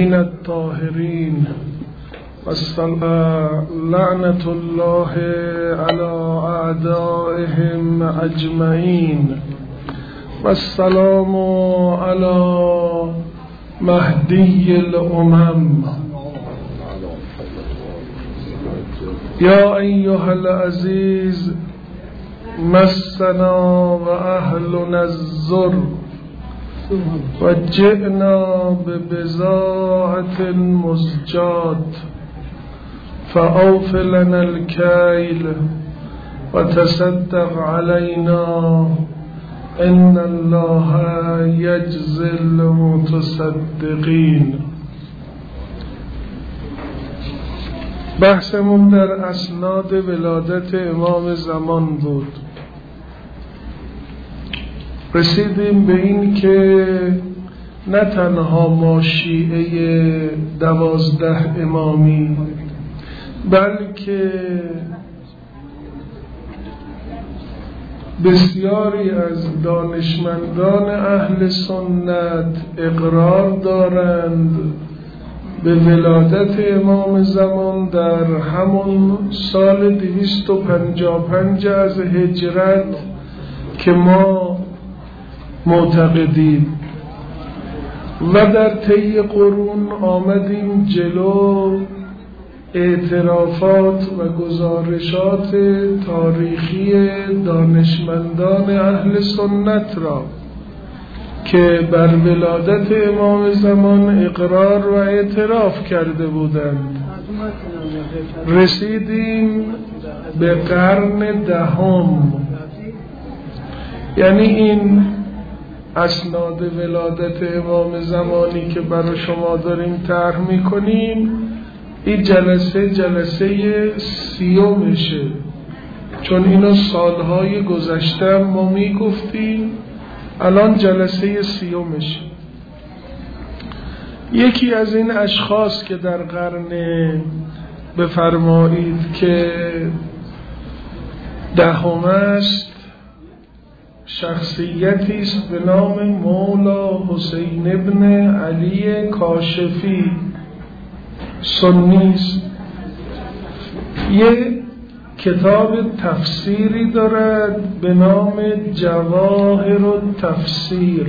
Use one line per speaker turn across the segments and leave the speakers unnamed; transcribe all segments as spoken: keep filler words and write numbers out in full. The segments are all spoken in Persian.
من الطاهرين لعنة الله على أعدائهم أجمعين والسلام على مهدي الأمم. يا أيها العزيز مسنا وأهلنا الزر وجئنا ببضاعة مزجاة فأوف لنا الكيل وتصدق علينا إن الله يجزي المتصدقين. بحثمون در اسناد ولادت امام زمان بود. رسیدیم به این که نه تنها ما شیعه دوازده امامی، بلکه بسیاری از دانشمندان اهل سنت اقرار دارند به ولادت امام زمان در همون سال دویست و پنجاه و پنج از هجرت که ما معتقدیم و در طی قرون آمدیم جلو اعترافات و گزارشات تاریخی دانشمندان اهل سنت را که بر ولادت امام زمان اقرار و اعتراف کرده بودند. رسیدیم به قرن دهم، یعنی این اسناد ولادت امام زمانی که برای شما داریم طرح میکنیم، این جلسه جلسه سیومشه، چون اینو سالهای گذشته ما میگفتیم، الان جلسه سیومشه. یکی از این اشخاص که در قرن بفرمایید که دهم است، شخصیتی است به نام مولا حسین ابن علی کاشفی، سنی است. یه کتاب تفسیری دارد به نام جواهر التفسیر.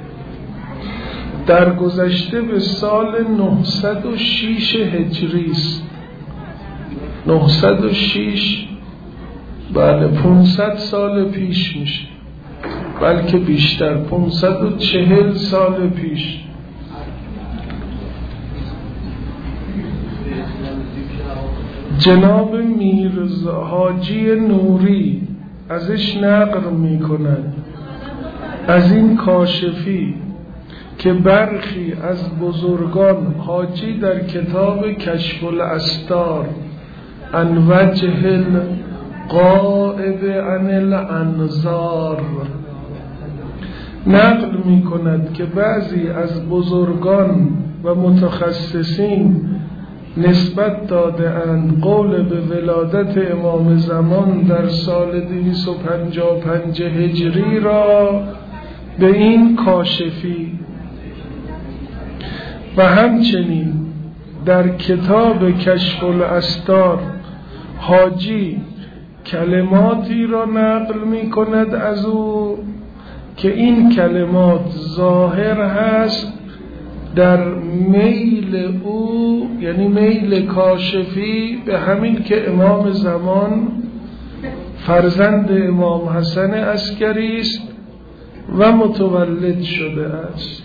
در گذشته به سال نهصد و شش هجری است. نهصد و شش، بله پانصد سال پیش میشه، بلکه بیشتر، پانصد و چهل سال پیش. جناب میرزا حاجی نوری ازش نقل می کند از این کاشفی که برخی از بزرگان، حاجی در کتاب کشف الاستار عن وجه الغائب عن الانظار نقل می کند که بعضی از بزرگان و متخصصین نسبت داده اند قول به ولادت امام زمان در سال دویست و پنجاه و پنج هجری را به این کاشفی و همچنین در کتاب کشف الاستار حاجی کلماتی را نقل می کند از او که این کلمات ظاهر هست در میل او، یعنی میل کاشفی به همین که امام زمان فرزند امام حسن عسکری است و متولد شده است.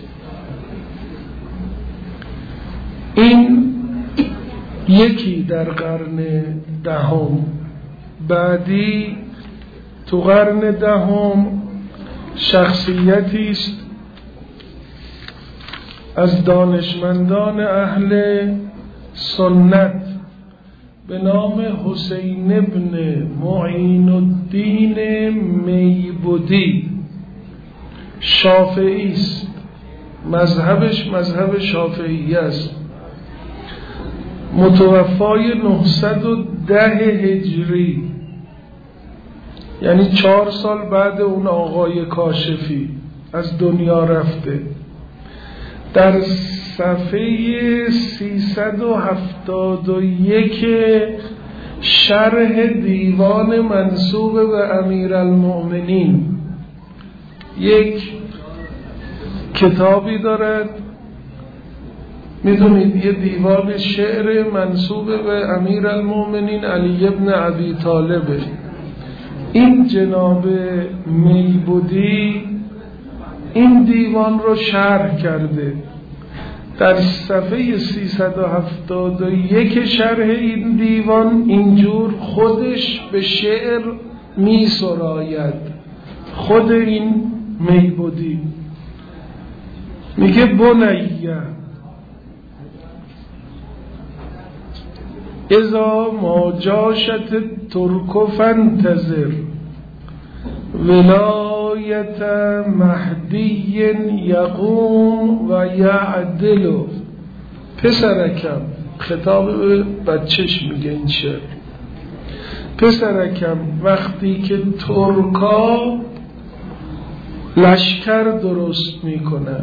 این یکی در قرن دهم. بعدی تو قرن دهم شخصیتی است از دانشمندان اهل سنت به نام حسین ابن معین الدین میبودی، شافعی است، مذهبش مذهب شافعی است، متوفای نهصد و ده هجری، یعنی چهار سال بعد اون آقای کاشفی از دنیا رفته. در صفحه سیصد و هفتاد و یک شرح دیوان منسوب به امیرالمؤمنین یک کتابی دارد، میدونید یه دیوان شعر منسوب به امیرالمؤمنین علی ابن ابی طالبه. این جناب میبودی این دیوان رو شرح کرده. در صفحه سیصد و هفتاد و یک شرح این دیوان اینجور خودش به شعر می سراید. خود این میبودی میگه بنیه اذا ما جاشت ترک فانتظر ولایت مهدی یقوم و یعدل. پسرکم، خطاب بچهش میگه این شعر، پسرکم وقتی که ترکا لشکر درست میکنن،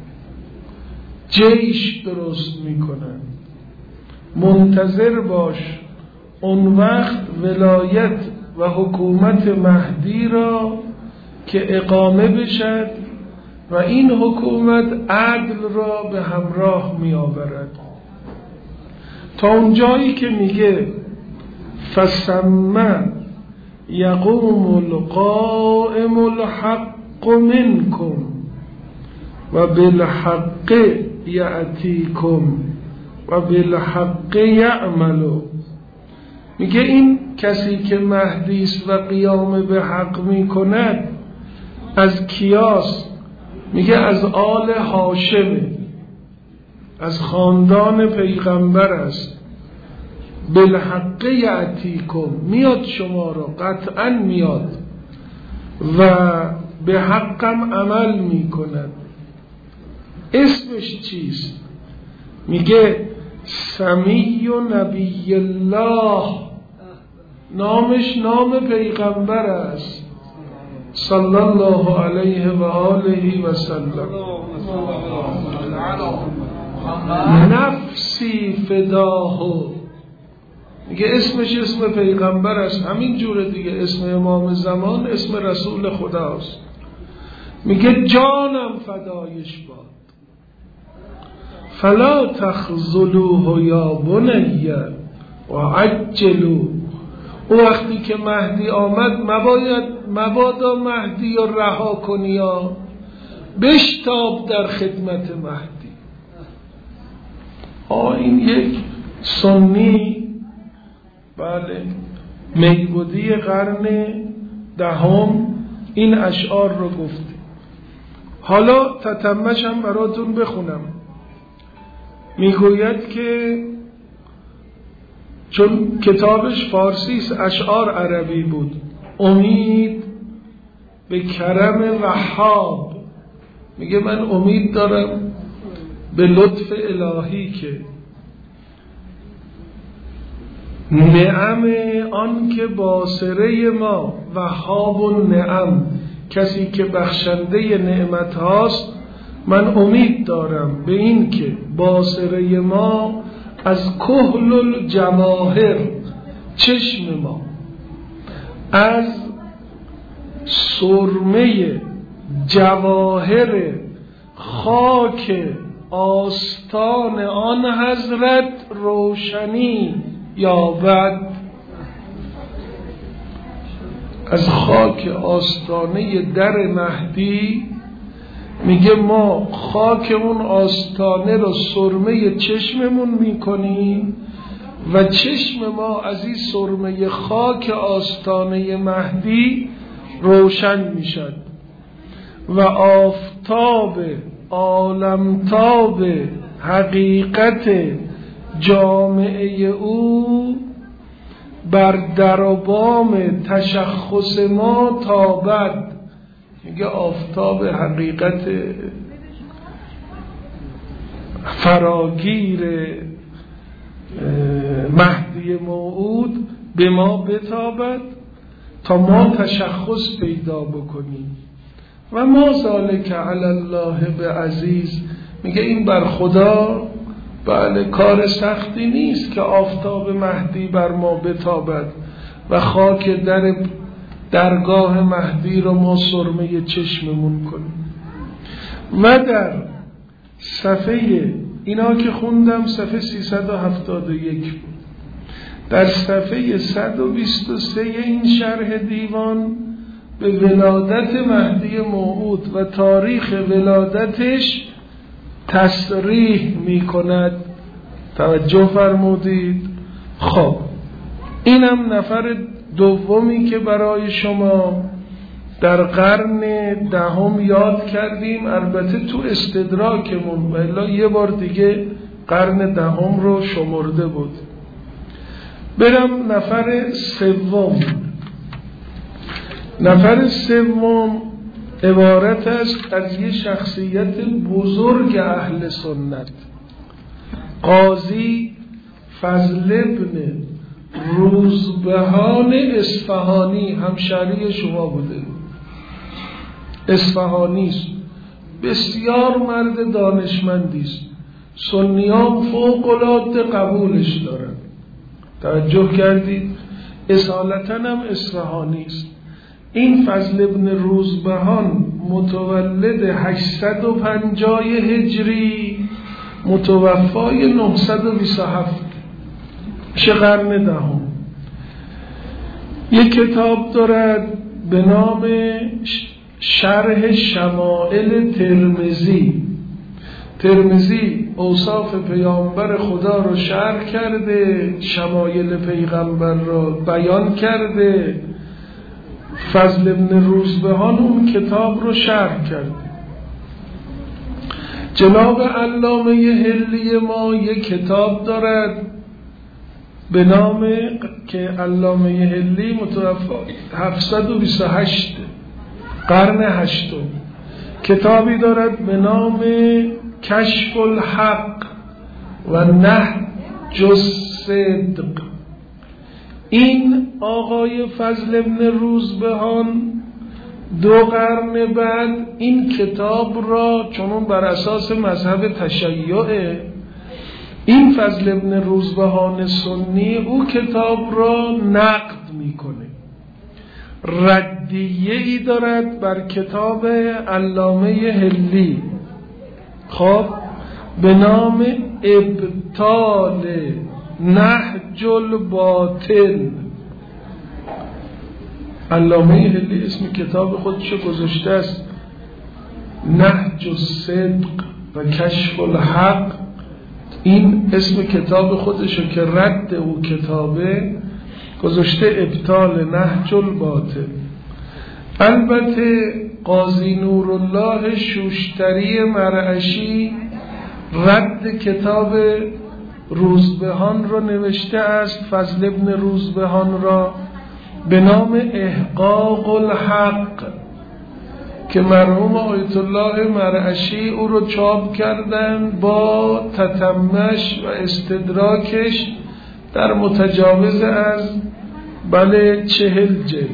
جیش درست میکنن، منتظر باش اون وقت ولایت و حکومت مهدی را که اقامه بشد و این حکومت عدل را به همراه می آورد. تا اون جایی که میگه فسمه یقوم القائم الحق منکم و بالحق یأتیکم و بالحق یعملو. میگه این کسی که مهدی است و قیام به حق میکند از کیاست؟ میگه از آل هاشم، از خاندان پیغمبر است. بالحق یأتیکم، میاد شما را، قطعا میاد و به حقم عمل میکند. اسمش چیست؟ میگه سمی و نبی الله، نامش نام پیغمبر است صلی الله علیه و آله و سلم. نفسی فداه، میگه اسمش اسم پیغمبر است. همین جوره دیگه اسم امام زمان اسم رسول خداست. میگه جانم فدایش باد. فلا تخذلوه یا بنیه و عجلو. او وقتی که مهدی آمد مباید مبادا مهدی رو رها کنی یا بشتاب در خدمت مهدی. آه این یک سنی، بله، میبودی قرن دهم این اشعار رو گفته. حالا تتمش هم براتون بخونم. میگوید که چون کتابش فارسی است، اشعار عربی بود، امید به کرم وهاب. میگه من امید دارم به لطف الهی که نعم آن که باسره ما، وهاب النعم، کسی که بخشنده نعمت هاست، من امید دارم به این که باسره ما از کحل الجواهر، چشم ما از سرمه جواهر خاک آستان آن حضرت روشنی یابد. از خاک آستانه در مهدی میگه ما خاک اون آستانه رو سرمه چشممون میکنیم و چشم ما از این سرمه خاک آستانه مهدی روشن میشد و آفتاب عالمتاب حقیقت جامعه او بر در و بام تشخص ما تابد. میگه آفتاب حقیقت فراگیر مهدی موعود به ما بتابد تا ما تشخص پیدا بکنیم. و ما ذالک علی الله بعزیز، میگه این بر خدا بله کار سختی نیست که آفتاب مهدی بر ما بتابد و خاک در درگاه مهدی رو ما سرمه چشممون کنیم. و در صفحه اینا که خوندم صفحه سیصد و هفتاد و یک بود. در صفحه صد و بیست و سه این شرح دیوان به ولادت مهدی موعود و تاریخ ولادتش تصریح می کند. توجه فرمودید. خب اینم نفر دومی که برای شما در قرن دهم یاد کردیم، البته تو استدراکمون، ولی یه بار دیگه قرن دهم رو شمرده بود. برم نفر سوم. نفر سوم عبارت است از یه شخصیت بزرگ اهل سنت، قاضی فضل ابن روزبهان اصفهانی، همشهری شما بوده، اصفهانی است، بسیار مرد دانشمندی است، سنیان فوق العاده قبولش دارن. توجه کردید؟ اصالتا هم اصفهانی است. این فضل ابن روزبهان متولد هشتصد و پنجاه هجری، متوفای نهصد و بیست و هفت، چه قرن دهم. یک کتاب دارد به نام شرح شمائل ترمذی. ترمذی اوصاف پیامبر خدا رو شرح کرده، شمایل پیغمبر رو بیان کرده. فضل ابن روزبهان اون کتاب رو شرح کرده. جناب علامه هلی ما یک کتاب دارد به نام که علامه هلی متوفا هفتصد و بیست و هشت قرن هشتم، کتابی دارد به نام کشف الحق و نهج الصدق. این آقای فضل ابن روزبهان دو قرن بعد این کتاب را، چون بر اساس مذهب تشیعه، این فضل ابن روزبهان سنی او کتاب را نقد میکنه، ردیه ای دارد بر کتاب علامه هلی، خب به نام ابطال نهج الباطل. علامه هلی اسم کتاب خودشو گذاشته است نهج الصدق و کشف الحق. این اسم کتاب خودشو که رد او کتابه گذاشته ابطال نهج الباطل. البته قاضی نورالله شوشتری مرعشی رد کتاب روزبهان رو نوشته است، فضل ابن روزبهان را، به نام احقاق الحق که مرحوم آیت الله مرعشی او رو چاپ کردن با تتمش و استدراکش در متجاوز از بله چهل جلد.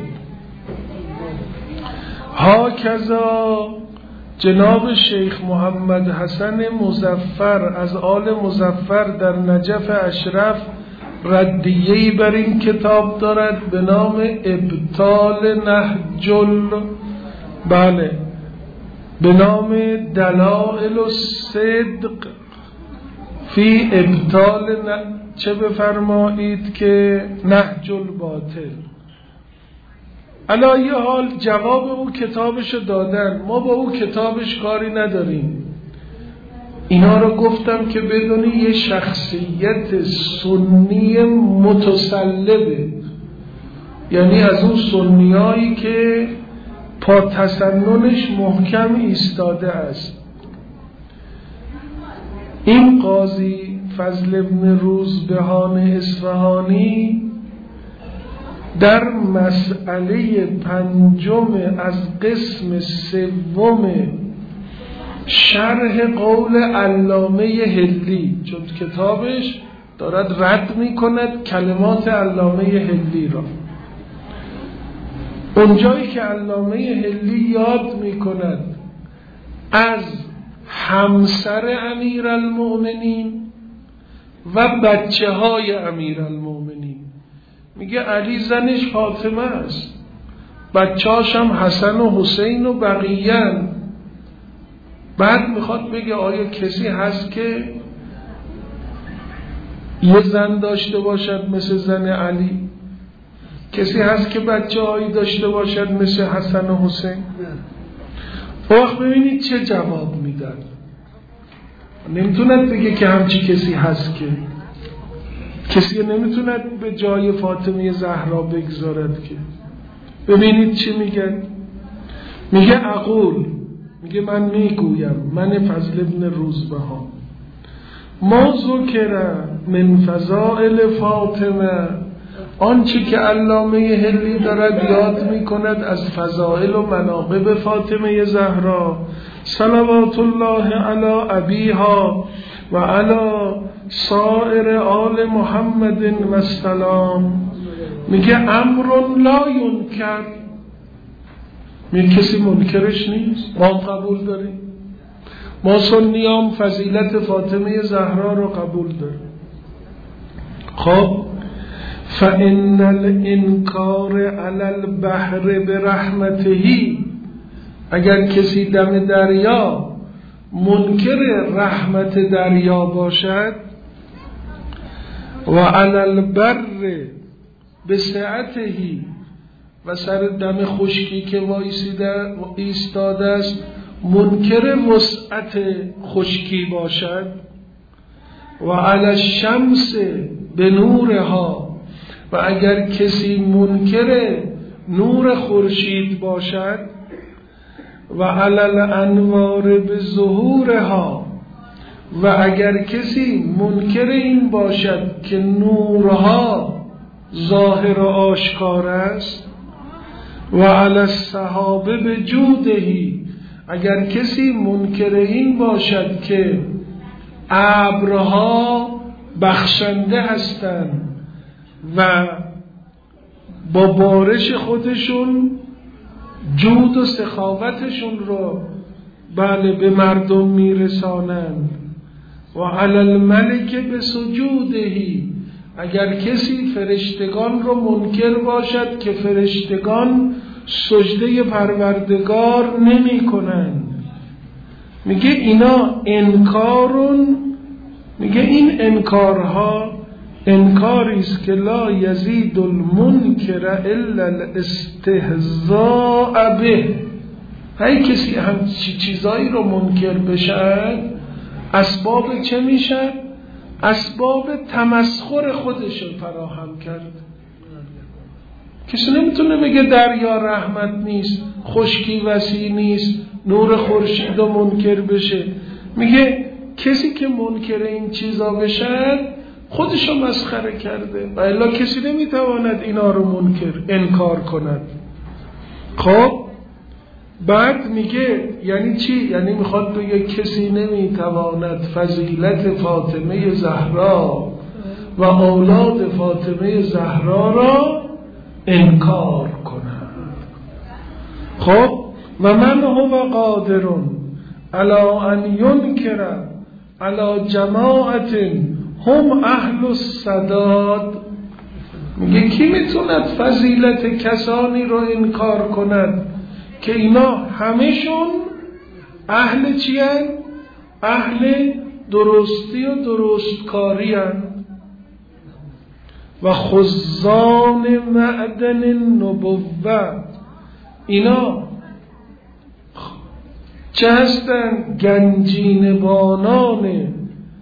ها کذا جناب شیخ محمد حسن مظفر از آل مظفر در نجف اشرف ردیه‌ای بر این کتاب دارد به نام ابطال نهج ال بله به نام دلائل الصدق فی ابطال ن... چه بفرمایید که نهج الباطل. علی حال جواب او کتابشو دادن، ما با او کتابش کاری نداریم. اینا رو گفتم که بدونی یه شخصیت سنی متسلبه، یعنی از اون سنیایی که پا تسننش محکم ایستاده است. این قاضی فضل ابن روزبهان اصفهانی در مسئله پنجم از قسم سوم شرح قول علامه هلی، چون کتابش دارد رد می کند کلمات علامه هلی را، اونجایی که علامه هلی یاد می کند از همسر امیرالمؤمنین و بچه های امیرالمؤمنین. میگه علی زنش فاطمه است، بچه‌هاش هم حسن و حسین و بقیه‌ن. بعد میخواد بگه آیا کسی هست که یه زن داشته باشد مثل زن علی؟ کسی هست که بچه هایی داشته باشد مثل حسن و حسین؟ وقت ببینید چه جواب میدن. نمیتوند بگه که همچی کسی هست، که کسی نمیتوند به جای فاطمه زهرا بگذارد. که ببینید چی میگن. میگه اقول، میگه من میگویم، من فضل ابن روزبها، ما ذکر من فضائل فاطمه، آنچه که علامه حلی دارد یاد میکند از فضائل و مناقب فاطمه زهرا صلوات الله علی ابیها و علی سائر آل محمد و السلام، میگه امر لا ینکر، میگه کسی منکرش نیست، ما قبول داریم. ما سنیام فضیلت فاطمه زهرا رو قبول داریم. خب فإن الانکار علی البحر برحمته، اگر کسی دم دریا منکر رحمت دریا باشد، و علی البر بسعته، و سر دم خشکی که وایسیده ایستاده است منکر وسعت خشکی باشد، و علی الشمس به نورها، و اگر کسی منکر نور خورشید باشد، و علی الانوار به ظهورها، و اگر کسی منکر این باشد که نورها ظاهر و آشکار است، و علی السحاب به جودهی، اگر کسی منکر این باشد که ابرها بخشنده هستند و با بارش خودشون جود و سخاوتشون رو بله به مردم میرسانند، و علی الملک به سجودهی، اگر کسی فرشتگان رو منکر باشد که فرشتگان سجده پروردگار نمی کنند، میگه اینا انکارون، میگه این انکارها انکاریست که لا یزید المنکر الا الاستهزاء به. هر کسی هم چیزایی رو منکر بشن اسباب چه میشن؟ اسباب تمسخر خودش رو فراهم کرد. کسی نمیتونه بگه دریا رحمت نیست، خشکی وسیع نیست، نور خورشید رو منکر بشه. میگه کسی که منکر این چیزا بشن خودشو مسخره کرده، و الا کسی نمیتواند اینا رو منکر انکار کند. خب بعد میگه یعنی چی؟ یعنی میخواد بگه کسی نمیتواند فضیلت فاطمه زهرا و اولاد فاطمه زهرا را انکار کند. خب و من هو قادرون علی ان ینکر علی جماعت هم اهل السداد، میگه کی میتوند فضیلت کسانی رو انکار کند که اینا همشون اهل چی هن؟ اهل درستی و درستکاری هن و خزان معدن النبوه. اینا چه هستن؟ گنجینه‌بانان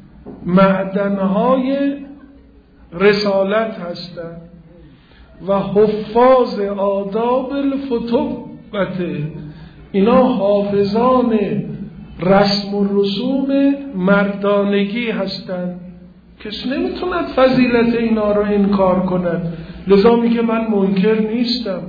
معدنهای رسالت هستند و حفاظ آداب الفتوبته، اینا حافظان رسم و رسوم مردانگی هستند. کس نمیتوند فضیلت اینا رو انکار کند. لذا میگه من منکر نیستم.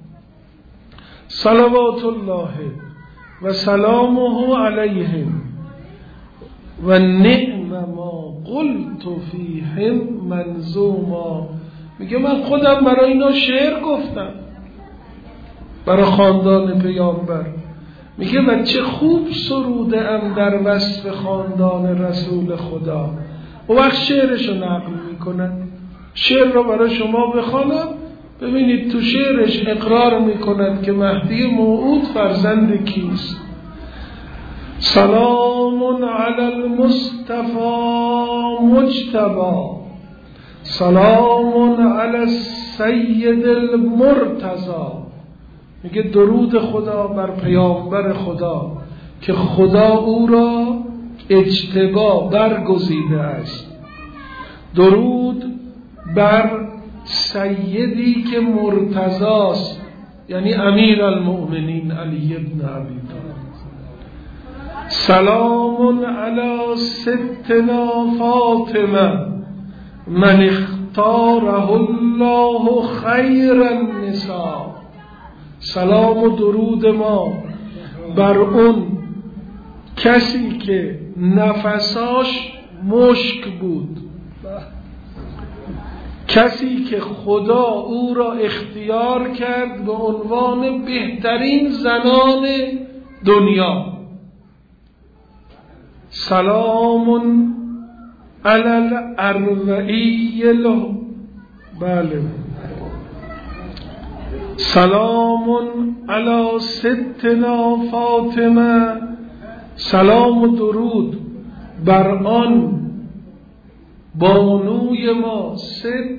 صلوات الله و سلامه علیهم و نعم ما قلت فیهم منظوما. میگه من خودم برای اینا شعر گفتم، برای خاندان پیامبر. میگه و چه خوب سروده ام در وصف خاندان رسول خدا. او وقت شعرشو نقل میکنن. شعر رو برای شما بخوانم، ببینید تو شعرش اقرار میکند که مهدی موعود فرزند کیست. سلام علی المصطفى مجتبی، سلام علی السید المرتضی. میگه درود خدا بر پیامبر خدا که خدا او را اجتبا برگزیده است. درود بر سیدی که مرتضاست، یعنی امیر المؤمنین علی ابن ابی طالب. سلام علی ستنا فاطمه من اختاره الله خیر النساء. سلام و درود ما بر اون کسی که نفساش مشک بود، کسی که خدا او را اختیار کرد به عنوان بهترین زنان دنیا. سلام علی الاربعی له، بله، سلام علی ستنا فاطمه. سلام و درود بر آن بانوی ما، ست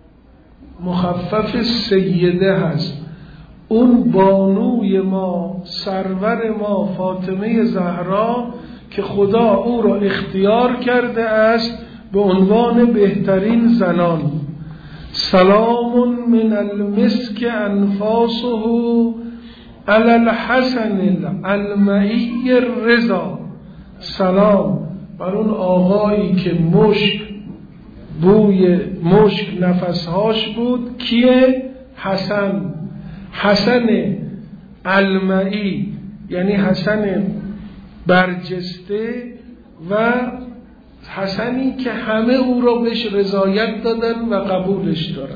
مخفف سیده هست، اون بانوی ما، سرور ما، فاطمه زهرا که خدا او را اختیار کرده است به عنوان بهترین زنان. سلام من المسک انفاسه علی الحسن المعی الرضا. سلام بر اون آقایی که مشک بوی مشک نفسهاش بود. کیه؟ حسن. حسن المعی یعنی حسن برجسته و حسنی که همه او را بهش رضایت دادن و قبولش دارن.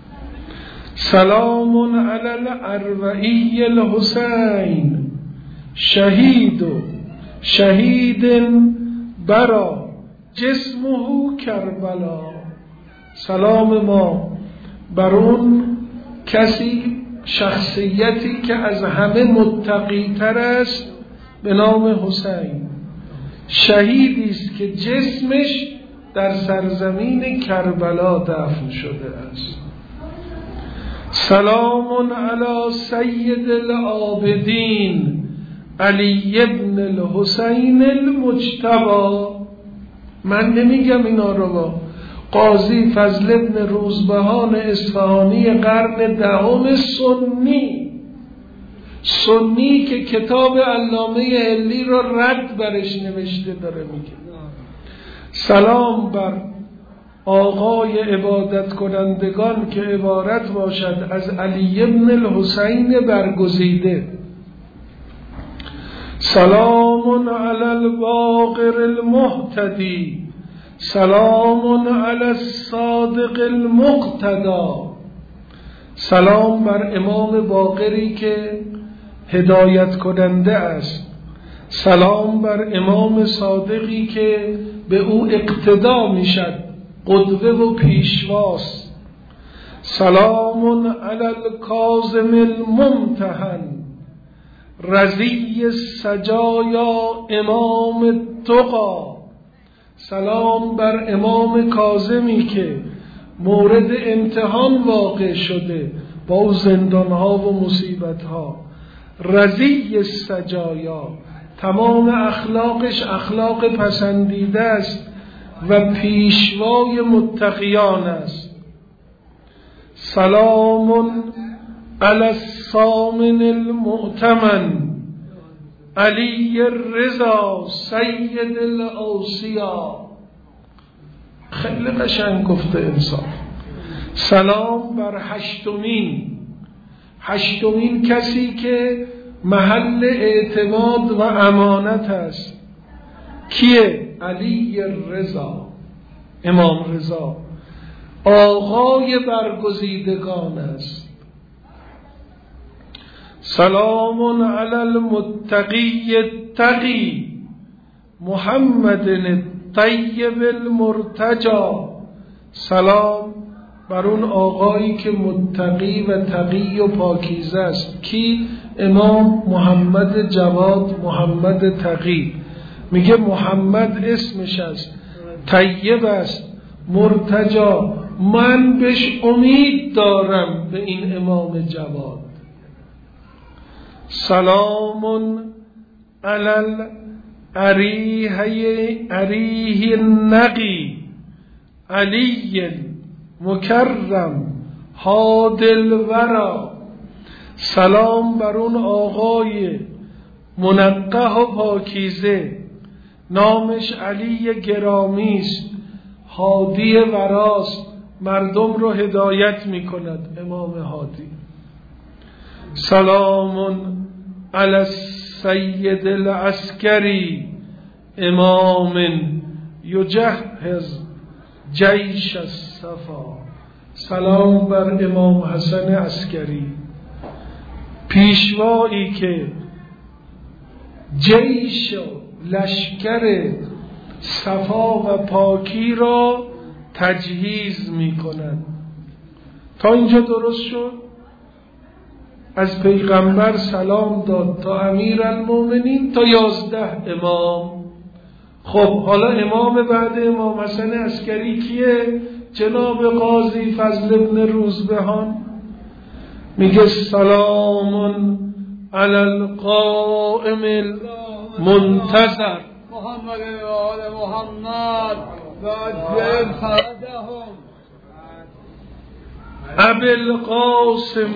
سلام علی الاربعی الحسین شهید شهید برا جسمه کربلا. سلام ما بر اون کسی، شخصیتی که از همه متقی تر است به نام حسین، شهیدی است که جسمش در سرزمین کربلا دفن شده است. سلام علی سید العابدین علی ابن الحسین المجتبی. من نمیگم اینا رو، با قاضی فضل ابن روزبهان اصفهانی قرن دهم سنی سنی که کتاب علامه حلی را رد برش نوشته داره میگه سلام بر آقای عبادت کنندگان که عبارت باشد از علی ابن الحسین برگزیده. سلام علی الباقر المهتدی، سلام علی الصادق المقتدی. سلام بر امام باقری که هدایت کننده است. سلام بر امام صادقی که به او اقتدا میشد، قدوه و پیشواست. سلام علی الکاظم الممتحن رضی السجایا امام التقی. سلام بر امام کاظمی که مورد امتحان واقع شده با او زندانها و مصیبتها. رضی السجایا، تمام اخلاقش اخلاق پسندیده است و پیشوای متقیان است. سلام علی الصامن المؤتمن علی الرضا سید الاوصیا. خیلی قشنگ گفته انسان. سلام بر هشتمین هشتمین کسی که محل اعتماد و امانت است. کیه؟ علی الرضا، امام رضا، آقای برگزیدگان است. سلام علی المتقی التقی محمد الطیب المرتجا. سلام بر اون آقایی که متقی و تقی و پاکیزه است. کی؟ امام محمد جواد محمد تقی. میگه محمد اسمش است، طیب است، مرتجا، من بهش امید دارم به این امام جواد. سلام علی اریه اریه النقی علی مکرم هادل ورا. سلام بر اون آقای منقح و پاکیزه، نامش علی گرامی است، هادی وراست، مردم رو هدایت می کند، امام هادی. سلام علی السید العسکری امام یجهز جیش الصفا. سلام بر امام حسن عسکری، پیشوایی که جیش و لشکر صفا و پاکی را تجهیز می کند. تا اینجا درست شد؟ از پیغمبر سلام داد تا امیر المومنین تا یازده امام. خب حالا امام بعد امام حسن عسکری کیه؟ جناب قاضی فضل ابن روزبهان. میگه سلام علی القائم المنتظر
محمد و آل محمد و اجل فرجهم
ابی القاسم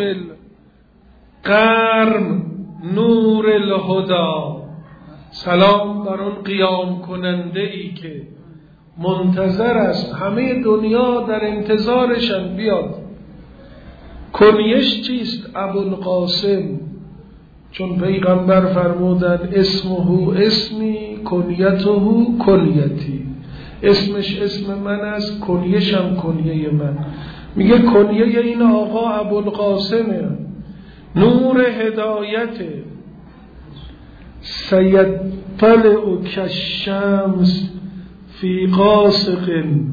القرم نور الهدی. سلام بر اون قیام کننده ای که منتظر است، همه دنیا در انتظارشن بیاد. کنیش چیست؟ ابوالقاسم، چون پیغمبر فرمودن اسمه اسمی کنیته کنیتی، اسمش اسم من است، کنیشم کنیه من. میگه کنیه این آقا ابوالقاسمه، نور هدایته. سیطلع کالشمس فی قاسق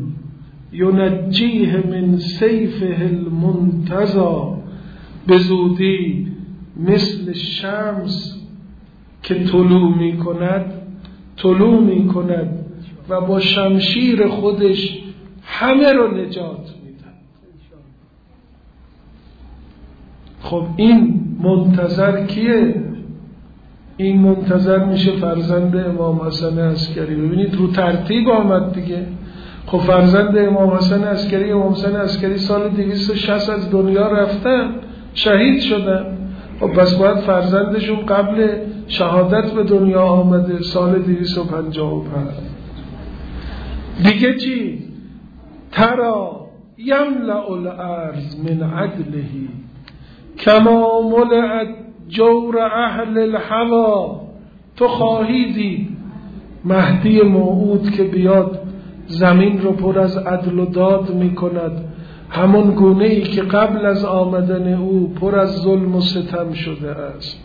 ینجیه من سیفه المنتزا. به زودی مثل شمس که طلوع می کند طلوع می کند و با شمشیر خودش همه رو نجات میده. خب این منتظر کیه؟ این منتظر میشه فرزند امام حسن عسکری. ببینید رو ترتیب آمد دیگه. خب فرزند امام حسن عسکری، امام حسن عسکری سال دویست و شصت از دنیا رفتن، شهید شدن. خب پس باید فرزندشون قبل شهادت به دنیا آمده، سال دویست و پنجاه و پنج. دیگه چی؟ ترا یملأ الارض من عدلهی کما ملئت جور اهل الهوا. تو خواهی دید مهدی موعود که بیاد زمین رو پر از عدل و داد می کند، همون گونه ای که قبل از آمدن او پر از ظلم و ستم شده است.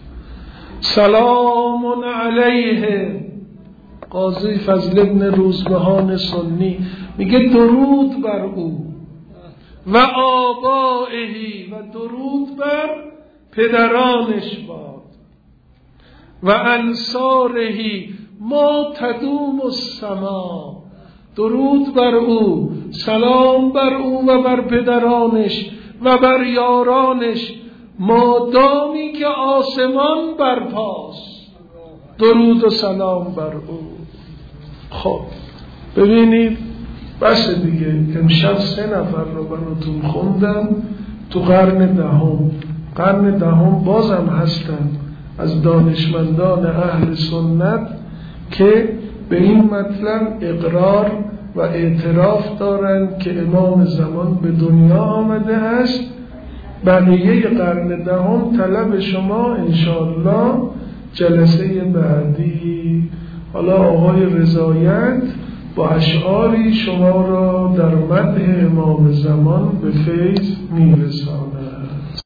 سلام علیه. قاضی فضل ابن روزبهان سنی میگه درود بر او و آبائهی، و درود بر پدرانش باد، و انصارهی ما تدوم السما. درود بر او، سلام بر او و بر پدرانش و بر یارانش مادامی که آسمان برپاست. درود و سلام بر او. خب ببینید بس دیگه. امشب سه نفر رو براتون خوندم تو قرن دهم. قرن دهم بازم هستن از دانشمندان اهل سنت که به این مطلب اقرار و اعتراف دارند که امام زمان به دنیا آمده است. بقیه قرن دهم طلب شما انشاءالله جلسه بعدی. حالا آقای رضایت با اشعاری شما را در مدح امام زمان به فیض میرساند.